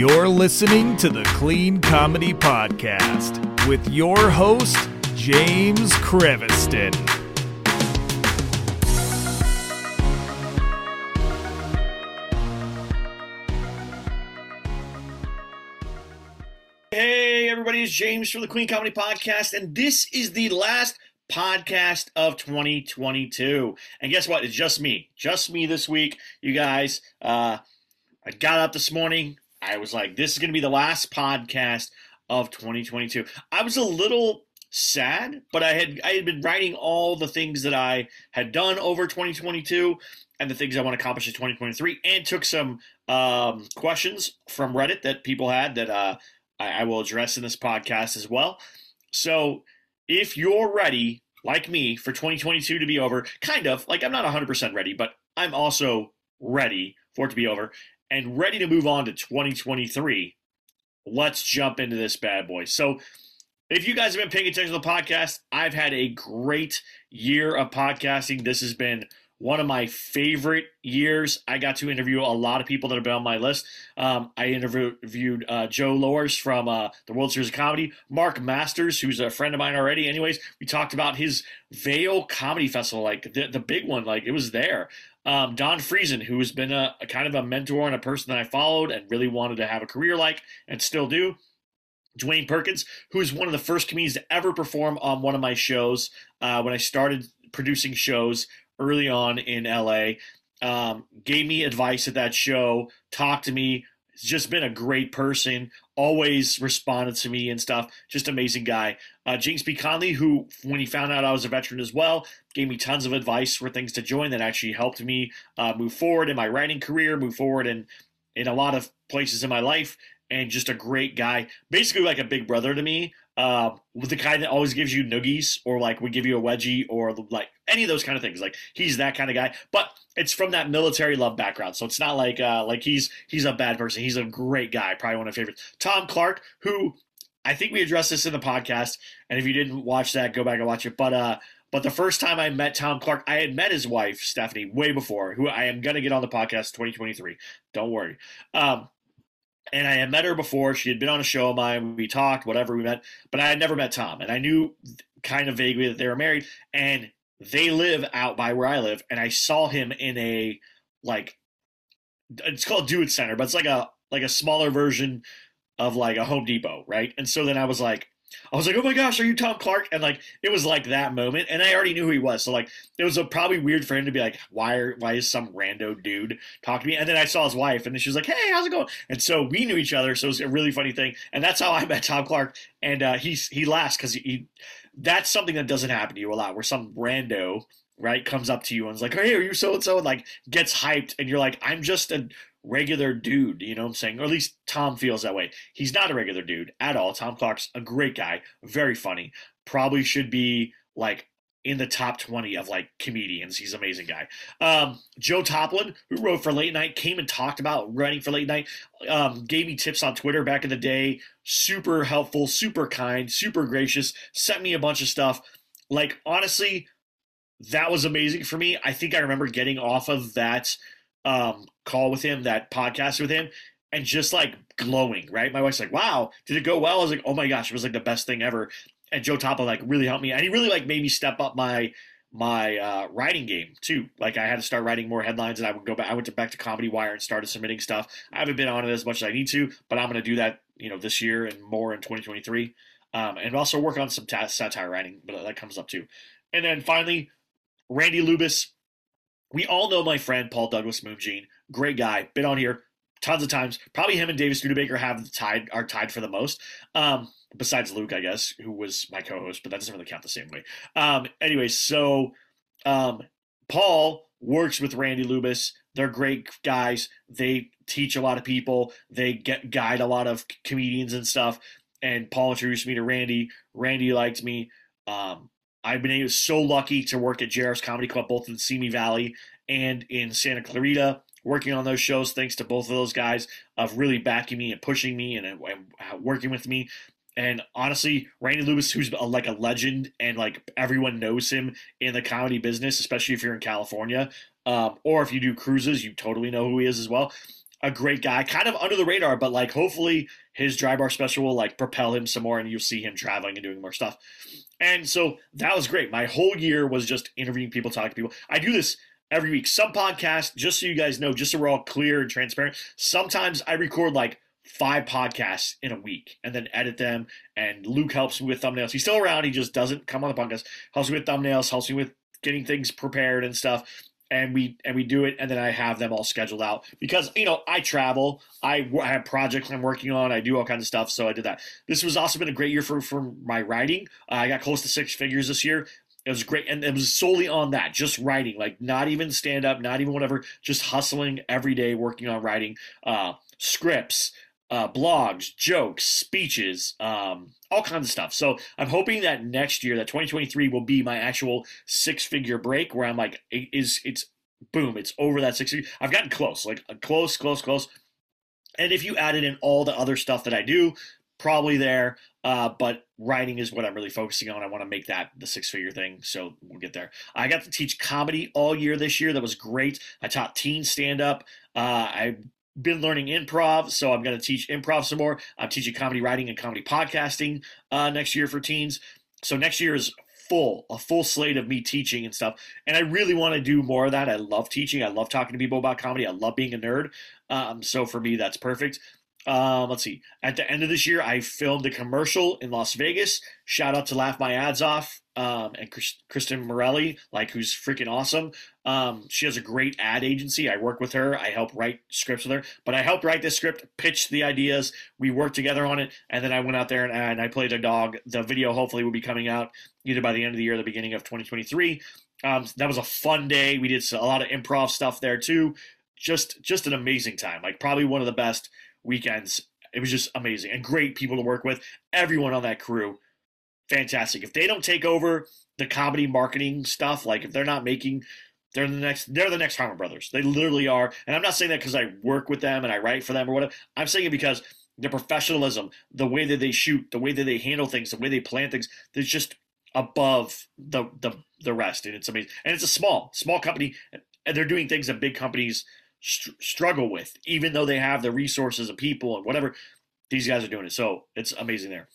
You're listening to the Clean Comedy Podcast with your host, James Creviston. Hey, everybody, it's James from the Clean Comedy Podcast, and this is the last podcast of 2022. And guess what? It's just me this week, you guys. I got up this morning. I was like, this is going to be the last podcast of 2022. I was a little sad, but I had been writing all the things that I had done over 2022 and the things I want to accomplish in 2023, and took some questions from Reddit that people had that I will address in this podcast as well. So if you're ready, like me, for 2022 to be over, kind of, like I'm not 100% ready, but I'm also ready for it to be over and ready to move on to 2023, let's jump into this bad boy. So if you guys have been paying attention to the podcast, I've had a great year of podcasting. This has been one of my favorite years. I got to interview a lot of people that have been on my list. I interviewed Joe Lowers from the World Series of Comedy, Mark Masters, who's a friend of mine already. Anyways, we talked about his Vail Comedy Festival, like the big one, like it was there. Don Friesen, who has been a kind of a mentor and a person that I followed and really wanted to have a career like and still do. Dwayne Perkins, who is one of the first comedians to ever perform on one of my shows when I started producing shows early on in LA, gave me advice at that show, talked to me. He's just been a great person, always responded to me and stuff. Just amazing guy. James B. Conley, who, when he found out I was a veteran as well, gave me tons of advice for things to join that actually helped me move forward in my writing career, move forward in a lot of places in my life, and just a great guy. Basically like a big brother to me. With the kind that always gives you noogies or like would give you a wedgie or like any of those kind of things. Like he's that kind of guy, but it's from that military love background. So it's not like he's a bad person. He's a great guy. Probably one of my favorites. Tom Clark, who I think we addressed this in the podcast. And if you didn't watch that, go back and watch it. But the first time I met Tom Clark, I had met his wife, Stephanie, way before, who I am going to get on the podcast 2023. Don't worry. And I had met her before. She had been on a show of mine. We talked, whatever, we met. But I had never met Tom. And I knew kind of vaguely that they were married. And they live out by where I live. And I saw him in a, like, it's called Do It Center. But it's like a smaller version of like a Home Depot, right? And so then I was like, oh my gosh, are you Tom Clark? And like, it was like that moment. And I already knew who he was. So like, it was probably weird for him to be like, why is some rando dude talking to me? And then I saw his wife and then she was like, hey, how's it going? And so we knew each other. So it was a really funny thing. And that's how I met Tom Clark. And he laughs because that's something that doesn't happen to you a lot, where some rando, right, comes up to you and is like, hey, are you so-and-so? And like gets hyped. And you're like, I'm just a regular dude, you know what I'm saying? Or at least Tom feels that way. He's not a regular dude at all. Tom Clark's a great guy, very funny. Probably should be like in the top 20 of like comedians. He's an amazing guy. Joe Toplin, who wrote for Late Night, came and talked about writing for Late Night, gave me tips on Twitter back in the day. Super helpful, super kind, super gracious, sent me a bunch of stuff. Like, honestly, that was amazing for me. I think I remember getting off of that call with him, that podcast with him, and just like glowing, right? My wife's like, wow, did it go well? I was like, oh my gosh, it was like the best thing ever. And Joe Toplin like really helped me, and he really like made me step up my writing game too. Like I had to start writing more headlines, and I would go back. I went back to Comedy Wire and started submitting stuff. I haven't been on it as much as I need to, but I'm going to do that, this year and more in 2023, and also work on some satire writing, but that comes up too. And then finally, Randy Lubis. We all know my friend Paul Douglas Moongene, great guy, been on here tons of times. Probably him and David Studebaker are tied for the most. Besides Luke, I guess, who was my co-host, but that doesn't really count the same way. Anyway, so Paul works with Randy Lubis. They're great guys. They teach a lot of people. They guide a lot of comedians and stuff. And Paul introduced me to Randy. Randy liked me. I've been so lucky to work at JR's Comedy Club, both in Simi Valley and in Santa Clarita, working on those shows, thanks to both of those guys of really backing me and pushing me and working with me. And honestly, Randy Lubis, who's like a legend and like everyone knows him in the comedy business, especially if you're in California, or if you do cruises, you totally know who he is as well. a great guy, kind of under the radar, but like hopefully his dry bar special will like propel him some more and you'll see him traveling and doing more stuff. And so that was great. My whole year was just interviewing people, talking to people. I do this every week. Some podcasts, just so you guys know, just so we're all clear and transparent, sometimes I record like 5 podcasts in a week and then edit them. And Luke helps me with thumbnails. He's still around. He just doesn't come on the podcast. Helps me with thumbnails, helps me with getting things prepared and stuff. And we do it, and then I have them all scheduled out because, you know, I travel, I have projects I'm working on, I do all kinds of stuff, so I did that. This has also been a great year for my writing. I got close to 6 figures this year. It was great, and it was solely on that, just writing, like not even stand-up, not even whatever, just hustling every day, working on writing scripts, blogs, jokes, speeches, all kinds of stuff. So I'm hoping that next year, that 2023 will be my actual 6-figure break where I'm like, it's boom, it's over that 6 figure. I've gotten close, like close. And if you added in all the other stuff that I do, probably there. But writing is what I'm really focusing on. I want to make that the 6-figure thing. So we'll get there. I got to teach comedy all year this year. That was great. I taught teen stand-up. I been learning improv, so I'm going to teach improv some more. I'm teaching comedy writing and comedy podcasting next year for teens. So next year is a full slate of me teaching and stuff. And I really want to do more of that. I love teaching. I love talking to people about comedy. I love being a nerd. So for me, that's perfect. Let's see. At the end of this year, I filmed a commercial in Las Vegas. Shout out to Laugh My Ads Off and Kristen Morelli, like who's freaking awesome. She has a great ad agency. I work with her. I help write scripts with her. But I helped write this script, pitched the ideas. We worked together on it, and then I went out there and I played a dog. The video hopefully will be coming out either by the end of the year or the beginning of 2023. That was a fun day. We did a lot of improv stuff there too. Just an amazing time. Like probably one of the best weekends. It was just amazing and great people to work with. Everyone on that crew, fantastic. If they don't take over the comedy marketing stuff, like if they're not making, they're the next Harmon Brothers. They literally are. And I'm not saying that because I work with them and I write for them or whatever. I'm saying it because their professionalism, the way that they shoot, the way that they handle things, the way they plan things, they're just above the rest. And it's amazing. And it's a small company, and they're doing things that big companies struggle with, even though they have the resources of people and whatever. These guys are doing it, so it's amazing there.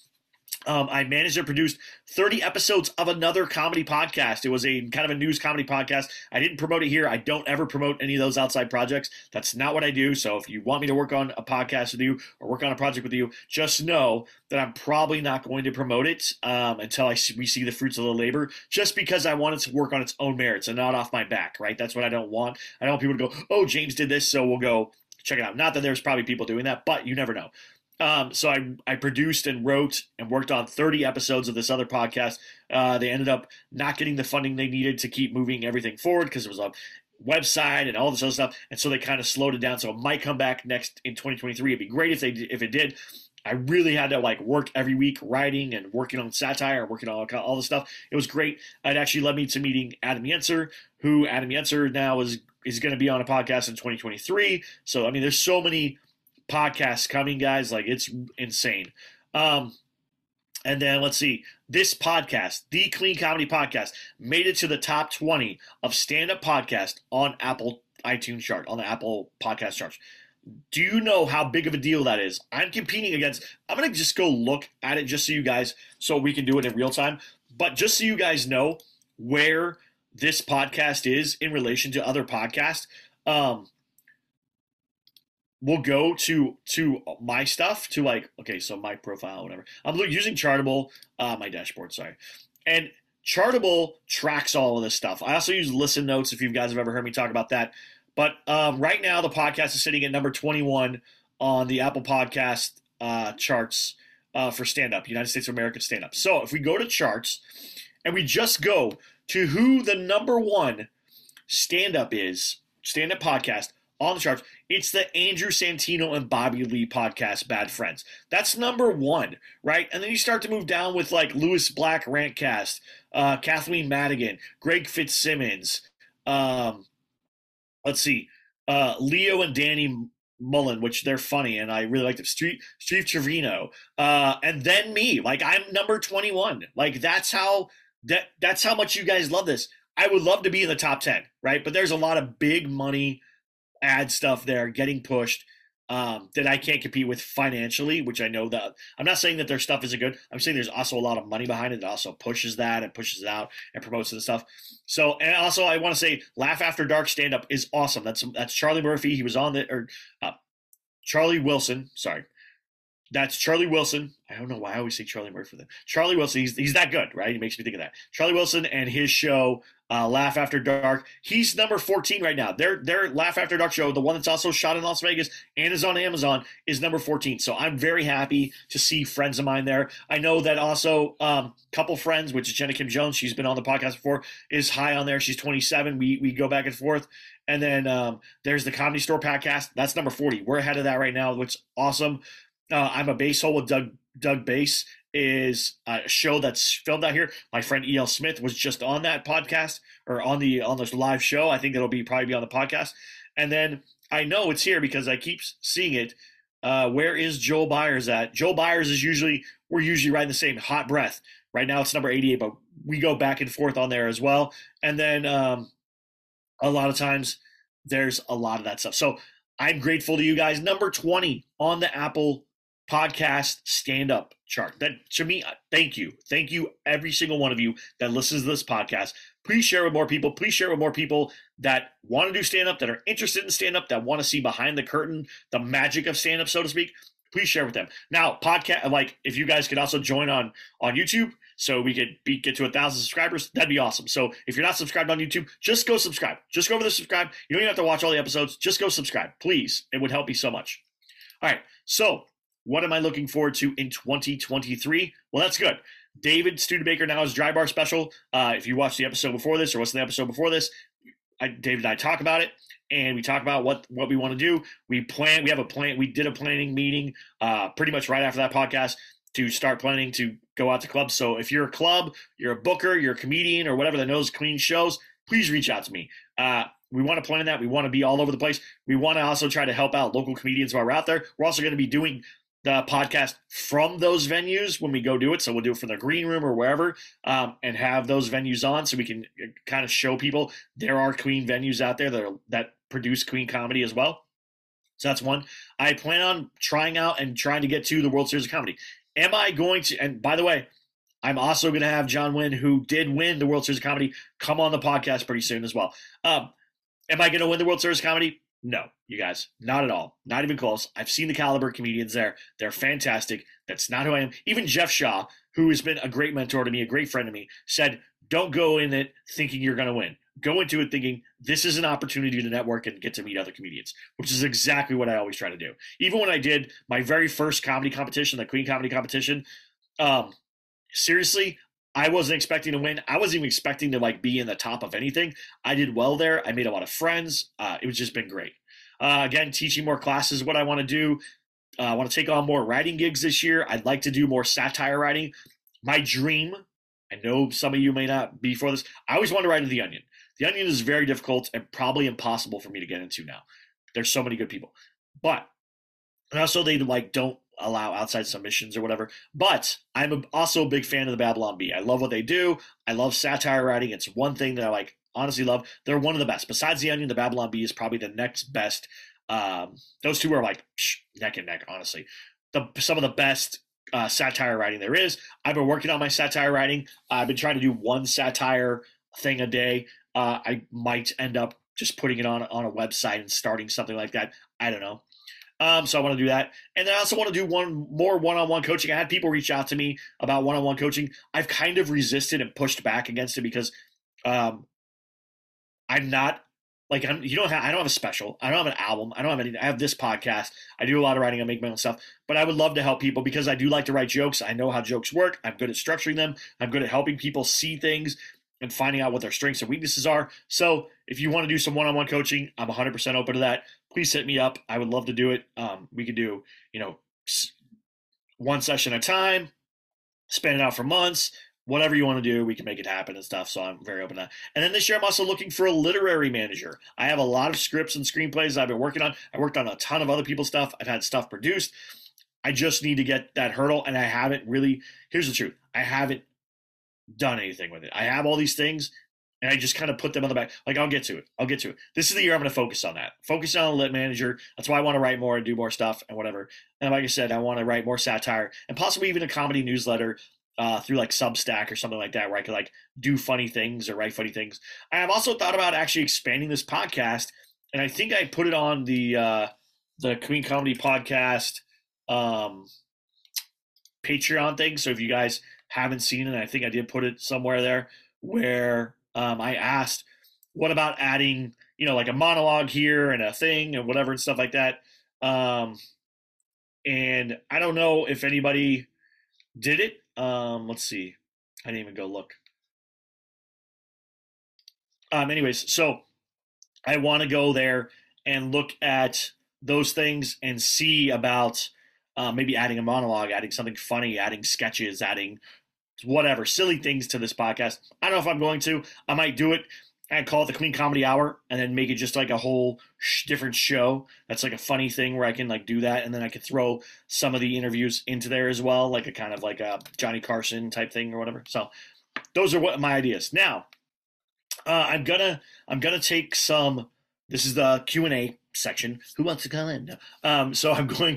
I managed and produced 30 episodes of another comedy podcast. It was a kind of a news comedy podcast. I didn't promote it here. I don't ever promote any of those outside projects. That's not what I do. So if you want me to work on a podcast with you or work on a project with you, just know that I'm probably not going to promote it until we see the fruits of the labor, just because I want it to work on its own merits and not off my back, right? That's what I don't want. I don't want people to go, oh, James did this, so we'll go check it out. Not that there's probably people doing that, but you never know. So I produced and wrote and worked on 30 episodes of this other podcast. They ended up not getting the funding they needed to keep moving everything forward because it was a website and all this other stuff. And so they kind of slowed it down. So it might come back next in 2023. It'd be great if it did. I really had to like work every week writing and working on satire, working on all this stuff. It was great. It actually led me to meeting Adam Yenser, who Adam Yenser now is going to be on a podcast in 2023. So, I mean, there's so many podcasts coming, guys, like it's insane. And then let's see, this podcast, the Clean Comedy Podcast, made it to the top 20 of stand-up podcast on Apple iTunes chart, on the Apple podcast charts. Do you know how big of a deal that is? I'm competing against, I'm going to just go look at it just so you guys, so we can do it in real time, but just so you guys know where this podcast is in relation to other podcasts. We'll go to my stuff, to like, okay, so my profile, whatever. I'm using Chartable, my dashboard, sorry. And Chartable tracks all of this stuff. I also use Listen Notes, if you guys have ever heard me talk about that. But right now, the podcast is sitting at number 21 on the Apple Podcast charts for stand-up, United States of America stand-up. So if we go to charts, and we just go to who the number one stand-up is, stand-up podcast, on the charts, it's the Andrew Santino and Bobby Lee podcast, Bad Friends. That's number one, right? And then you start to move down with like Lewis Black Rantcast, Kathleen Madigan, Greg Fitzsimmons, let's see, Leo and Danny Mullen, which they're funny, and I really like them. Steve Trevino, and then me. Like, I'm number 21. Like, that's how much you guys love this. I would love to be in the top 10, right? But there's a lot of big money ad stuff there getting pushed that I can't compete with financially, which I know that I'm not saying that their stuff isn't good. I'm saying there's also a lot of money behind it that also pushes that and pushes it out and promotes the stuff. So, and also I want to say Laugh After Dark stand up is awesome. That's Charlie Murphy. He was on Charlie Wilson. Sorry. That's Charlie Wilson. I don't know why I always say Charlie Murphy for them. Charlie Wilson, he's that good, right? He makes me think of that. Charlie Wilson and his show, Laugh After Dark. He's number 14 right now. Their Laugh After Dark show, the one that's also shot in Las Vegas and is on Amazon, is number 14. So I'm very happy to see friends of mine there. I know that also couple friends, which is Jenna Kim Jones, she's been on the podcast before, is high on there. She's 27. We go back and forth. And then there's the Comedy Store podcast. That's number 40. We're ahead of that right now, which is awesome. I'm a Basehole with Doug Bass is a show that's filmed out here. My friend E.L. Smith was just on that podcast or on this live show. I think it'll probably be on the podcast. And then I know it's here because I keep seeing it. Where is Joel Byers at? Joel Byers we're usually riding the same Hot Breath. Right now it's number 88, but we go back and forth on there as well. And then a lot of times there's a lot of that stuff. So I'm grateful to you guys. Number 20 on the Apple podcast stand-up chart. That to me, thank you every single one of you that listens to this podcast. Please share with more people. Please share with more people that want to do stand-up, that are interested in stand-up, that want to see behind the curtain the magic of stand-up, so to speak. Please share with them. Now, podcast, like if you guys could also join on YouTube so we could get to 1,000 subscribers, that'd be awesome. So if you're not subscribed on YouTube, just go subscribe. Just go over to subscribe. You don't even have to watch all the episodes. Just go subscribe, please. It would help me so much. All right, so what am I looking forward to in 2023? Well, that's good. David Studebaker now has Dry Bar Special. If you watched the episode before this or what's the episode before this, David and I talk about it, and we talk about what we want to do. We have a plan. We did a planning meeting pretty much right after that podcast to start planning to go out to clubs. So if you're a club, you're a booker, you're a comedian, or whatever that knows clean shows, please reach out to me. We want to plan that. We want to be all over the place. We want to also try to help out local comedians while we're out there. We're also going to be doing the podcast from those venues when we go do it. So we'll do it from the green room or wherever and have those venues on so we can kind of show people there are clean venues out there that produce clean comedy as well. So that's one. I plan on trying to get to the World Series of Comedy. Am I going to, and by the way, I'm also going to have John Wynn, who did win the World Series of Comedy, come on the podcast pretty soon as well. Am I going to win the World Series of Comedy? No, you guys, not at all. Not even close. I've seen the caliber comedians there. They're fantastic. That's not who I am. Even Jeff Shaw, who has been a great mentor to me, a great friend to me, said, don't go in it thinking you're going to win. Go into it thinking this is an opportunity to network and get to meet other comedians, which is exactly what I always try to do. Even when I did my very first comedy competition, the Queen Comedy Competition, seriously, I wasn't expecting to win. I wasn't even expecting to be in the top of anything. I did well there. I made a lot of friends. It was just been great. Again, teaching more classes is what I want to do. I want to take on more writing gigs this year. I'd like to do more satire writing. My dream, I know some of you may not be for this, I always wanted to write in The Onion. The Onion is very difficult and probably impossible for me to get into now. There's so many good people. But, and also they don't allow outside submissions or whatever. But I'm also a big fan of the Babylon Bee. I love what they do. I love satire writing. It's one thing that I honestly love. They're one of the best. Besides The Onion, the Babylon Bee is probably the next best. Those two are neck and neck, honestly. Some of the best satire writing there is. I've been working on my satire writing. I've been trying to do one satire thing a day. I might end up just putting it on a website and starting something like that. I don't know. So I want to do that. And then I also want to do more one-on-one coaching. I had people reach out to me about one-on-one coaching. I've kind of resisted and pushed back against it because I'm not I don't have a special. I don't have an album. I don't have anything. I have this podcast. I do a lot of writing. I make my own stuff, but I would love to help people because I do like to write jokes. I know how jokes work. I'm good at structuring them. I'm good at helping people see things and finding out what their strengths and weaknesses are. So if you want to do some one-on-one coaching, I'm 100% open to that. Please hit me up. I would love to do it. We could do, one session at a time, span it out for months, whatever you want to do, we can make it happen and stuff. So I'm very open to that. And then this year, I'm also looking for a literary manager. I have a lot of scripts and screenplays I've been working on. I worked on a ton of other people's stuff. I've had stuff produced. I just need to get that hurdle. And I haven't really, here's the truth. I haven't done anything with it. I have all these things. and I just kind of put them on the back. Like, I'll get to it. This is the year I'm going to focus on that. Focus on a lit manager. That's why I want to write more and do more stuff and whatever. And like I said, I want to write more satire and possibly even a comedy newsletter through like Substack or something like that, where I could like do funny things or write funny things. I have also thought about actually expanding this podcast, and I think I put it on the Queen Comedy Podcast Patreon thing. So if you guys haven't seen it, I think I did put it somewhere there, where I asked, what about adding, like a monologue here and a thing and whatever and stuff like that. And I don't know if anybody did it. Let's see. I didn't even go look. Anyways, so I want to go there and look at those things and see about maybe adding a monologue, adding something funny, adding sketches, adding whatever, silly things to this podcast. I don't know if I'm going to. I might do it and call it the Queen Comedy Hour and then make it just like a whole different show. That's like a funny thing where I can like do that. And then I could throw some of the interviews into there as well, like a kind of like a Johnny Carson type thing or whatever. So those are what my ideas. Now, I'm gonna take some. This is the Q&A section. Who wants to call in? No. So I'm going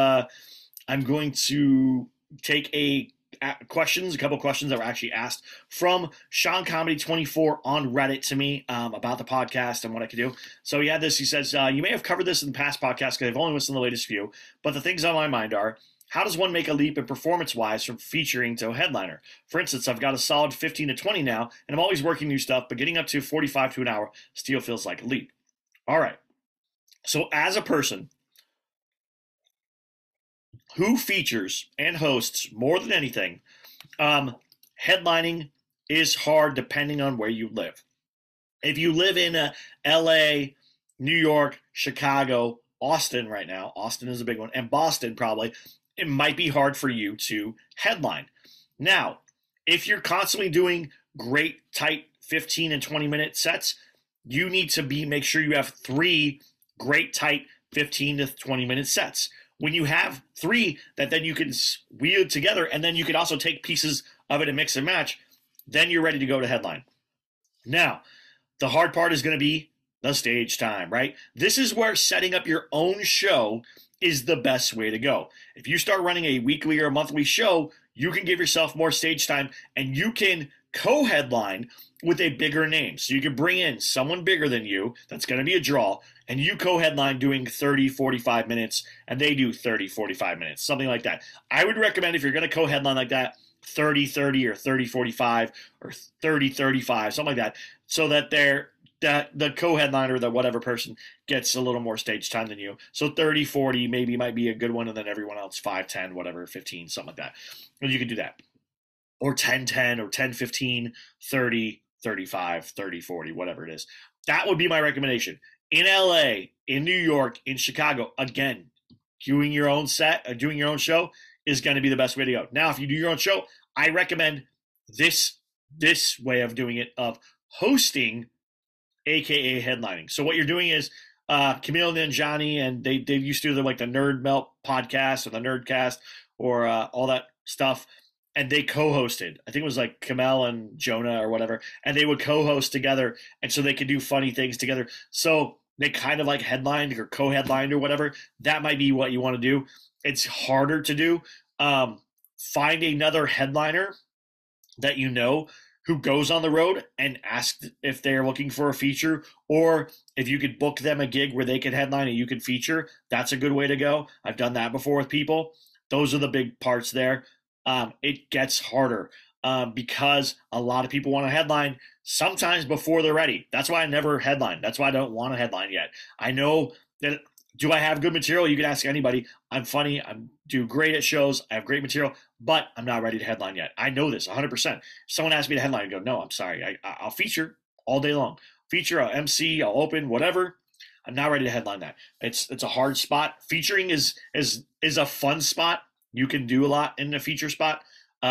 to take a couple questions that were actually asked from Sean Comedy 24 on Reddit to me about the podcast and what I could do. So he had this. He says, you may have covered this in the past podcasts because I've only listened to the latest few, but the things on my mind are, how does one make a leap in performance-wise from featuring to a headliner? For instance, I've got a solid 15 to 20 now, and I'm always working new stuff, but getting up to 45 to an hour still feels like a leap. All right. So as a person who features and hosts more than anything, headlining is hard depending on where you live. If you live in LA, New York, Chicago, Austin right now, Austin is a big one, and Boston probably, it might be hard for you to headline. Now, if you're constantly doing great, tight 15 and 20-minute sets, you need to make sure you have 3 great, tight 15 to 20-minute sets. When you have 3 that then you can wield together, and then you can also take pieces of it and mix and match, then you're ready to go to headline. Now, the hard part is going to be the stage time, right? This is where setting up your own show is the best way to go. If you start running a weekly or a monthly show, you can give yourself more stage time, and you can co-headline with a bigger name. So you can bring in someone bigger than you that's going to be a draw, and you co-headline doing 30, 45 minutes, and they do 30, 45 minutes, something like that. I would recommend, if you're going to co-headline like that, 30, 30 or 30, 45 or 30, 35, something like that, so that the co-headliner, the whatever person, gets a little more stage time than you. So 30, 40 maybe might be a good one, and then everyone else 5, 10, whatever, 15, something like that. And you can do that. Or 10, 10 or 10, 15, 30, 35, 30, 40, whatever it is. That would be my recommendation. In LA, in New York, in Chicago, again, doing your own set, doing your own show is going to be the best way to go. Now, if you do your own show, I recommend this way of doing it, of hosting, aka headlining. So what you're doing is Camille Nanjiani, and they used to do like the Nerd Melt podcast or the Nerdcast or all that stuff. And they co-hosted. I think it was like Kamel and Jonah or whatever. And they would co-host together. And so they could do funny things together. So they kind of like headlined or co-headlined or whatever. That might be what you want to do. It's harder to do. Find another headliner that you know who goes on the road and ask if they're looking for a feature, or if you could book them a gig where they could headline and you could feature. That's a good way to go. I've done that before with people. Those are the big parts there. It gets harder because a lot of people want to headline sometimes before they're ready. That's why I never headline. That's why I don't want to headline yet. I know that. Do I have good material? You can ask anybody. I'm funny. I do great at shows. I have great material, but I'm not ready to headline yet. I know this 100%. If someone asks me to headline, I go, no, I'm sorry. I'll feature all day long. Feature, I'll MC, I'll open, whatever. I'm not ready to headline that. It's a hard spot. Featuring is a fun spot. You can do a lot in a feature spot.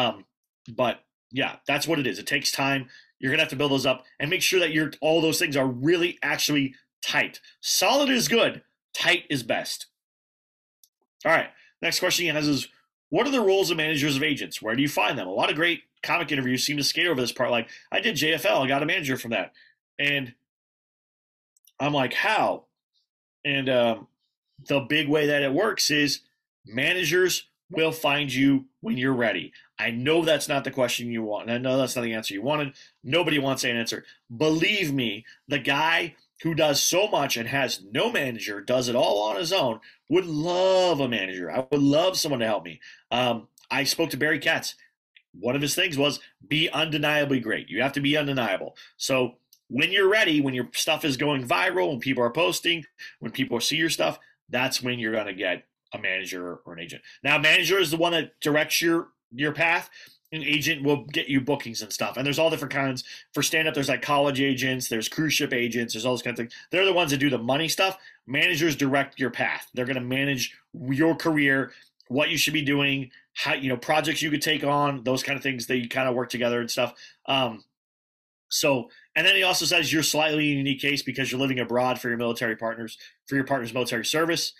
But yeah, that's what it is. It takes time. You're going to have to build those up and make sure that all those things are really actually tight. Solid is good. Tight is best. All right. Next question he has is, what are the roles of managers of agents? Where do you find them? A lot of great comic interviews seem to skate over this part. Like, I did JFL, I got a manager from that. And I'm like, how? And the big way that it works is managers will find you when you're ready. I know that's not the question you want, and I know that's not the answer you wanted. Nobody wants an answer. Believe me, the guy who does so much and has no manager, does it all on his own, would love a manager. I would love someone to help me. I spoke to Barry Katz. One of his things was be undeniably great. You have to be undeniable. So when you're ready, when your stuff is going viral, when people are posting, when people see your stuff, that's when you're going to get a manager or an agent. Now, manager is the one that directs your path. An agent will get you bookings and stuff. And there's all different kinds. For stand-up, there's like college agents, there's cruise ship agents, there's all those kinds of things. They're the ones that do the money stuff. Managers direct your path. They're going to manage your career, what you should be doing, how, projects you could take on, those kind of things that you kind of work together and stuff. And then he also says you're slightly a unique case because you're living abroad for your military partners, for your partner's military service.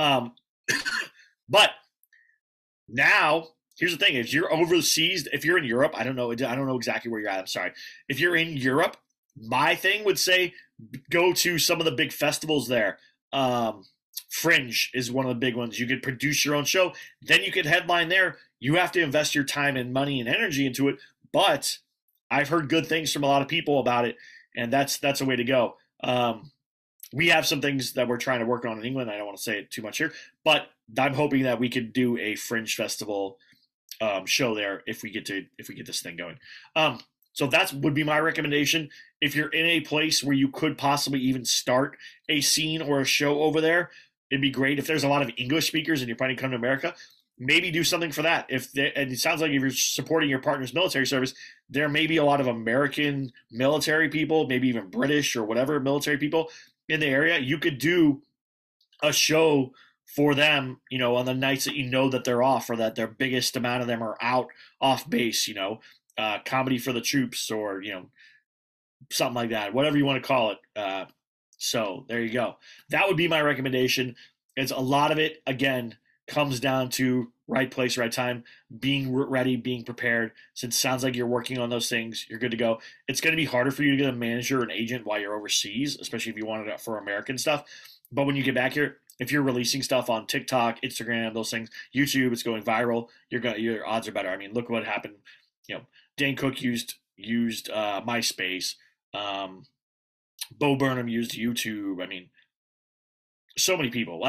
But now, here's the thing: if you're overseas, if you're in Europe, I don't know exactly where you're at. I'm sorry. If you're in Europe, my thing would say go to some of the big festivals there. Fringe is one of the big ones. You could produce your own show, then you could headline there. You have to invest your time and money and energy into it, but I've heard good things from a lot of people about it, and that's a way to go. We have some things that we're trying to work on in England. I don't want to say it too much here, but I'm hoping that we could do a Fringe Festival show there if we get this thing going. So that would be my recommendation. If you're in a place where you could possibly even start a scene or a show over there, it'd be great. If there's a lot of English speakers and you're planning to come to America, maybe do something for that. And it sounds like if you're supporting your partner's military service, there may be a lot of American military people, maybe even British or whatever military people in the area. You could do a show for them, on the nights that that they're off or that their biggest amount of them are out off base, comedy for the troops or, something like that, whatever you want to call it. So there you go. That would be my recommendation. It's a lot of it, again, comes down to right place, right time, being ready, being prepared. Since it sounds like you're working on those things, you're good to go. It's going to be harder for you to get a manager or an agent while you're overseas, especially if you wanted it for American stuff. But when you get back here, if you're releasing stuff on TikTok, Instagram, those things, YouTube, it's going viral, your odds are better. I mean, look what happened. Dane Cook used MySpace. Bo Burnham used YouTube. I mean, so many people.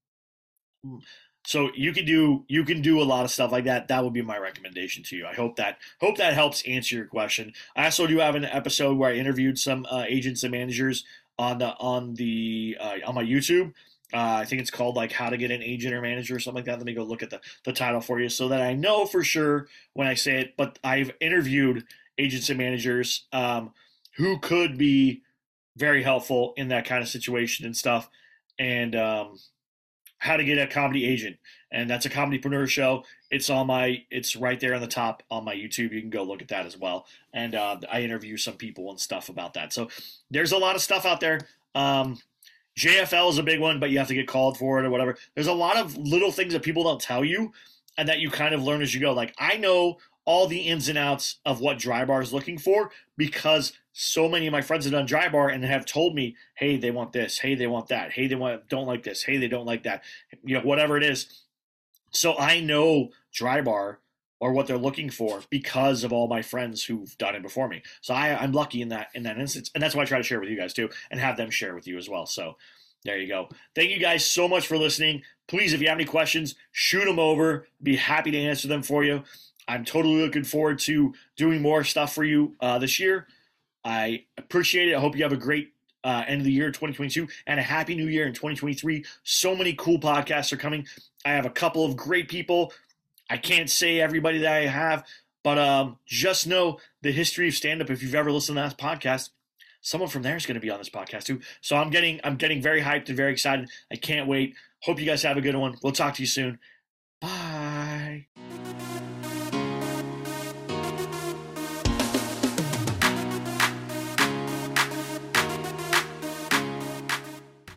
So you can do a lot of stuff like that. That would be my recommendation to you. I hope that helps answer your question. I also do have an episode where I interviewed some agents and managers on my YouTube. I think it's called like How to Get an Agent or Manager or something like that. Let me go look at the title for you so that I know for sure when I say it. But I've interviewed agents and managers who could be very helpful in that kind of situation and stuff. And How to Get a Comedy Agent. And that's a comedypreneur show. It's right there on the top on my YouTube. You can go look at that as well. And I interview some people and stuff about that. So there's a lot of stuff out there. JFL is a big one, but you have to get called for it or whatever. There's a lot of little things that people don't tell you and that you kind of learn as you go. Like, I know all the ins and outs of what Dry Bar is looking for because so many of my friends have done Dry Bar and have told me, hey, they want this. Hey, they want that. Hey, don't like this. Hey, they don't like that. Whatever it is. So I know Dry Bar or what they're looking for because of all my friends who've done it before me. So I'm lucky in that instance. And that's why I try to share with you guys too and have them share with you as well. So there you go. Thank you guys so much for listening. Please, if you have any questions, shoot them over. Be happy to answer them for you. I'm totally looking forward to doing more stuff for you this year. I appreciate it. I hope you have a great end of the year 2022 and a happy new year in 2023. So many cool podcasts are coming. I have a couple of great people. I can't say everybody that I have, but just know the history of stand-up. If you've ever listened to that podcast, someone from there is going to be on this podcast too. So I'm getting very hyped and very excited. I can't wait. Hope you guys have a good one. We'll talk to you soon.